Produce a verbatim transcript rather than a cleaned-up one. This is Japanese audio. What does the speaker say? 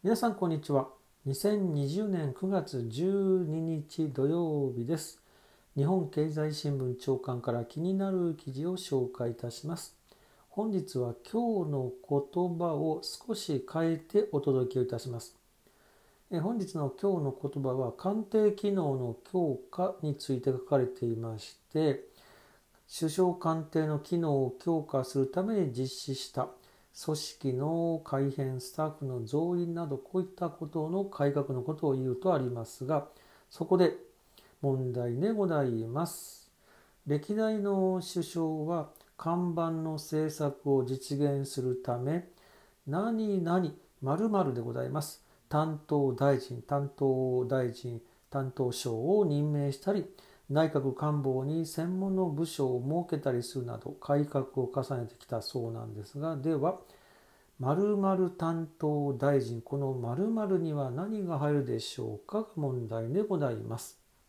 皆さんこんにちは。にせんにじゅうねんくがつじゅうににち土曜日です。日本経済新聞長官から気になる記事を紹介いたします。本日は今日の言葉を少し変えてお届けいたします。え本日の今日の言葉は官邸機能の強化について書かれていまして、首相官邸の機能を強化するために実施した組織の改編、スタッフの増員など、こういったことの改革のことを言うとありますが、そこで問題でございます。歴代の首相は看板の政策を実現するため、何々〇〇でございます。担当大臣、担当大臣、担当省を任命したり、内閣官房に専門の部署を設けたりするなど改革を重ねてきたそうなんですが、では〇〇担当大臣、この〇〇には何が入るでしょうかが問題でございます。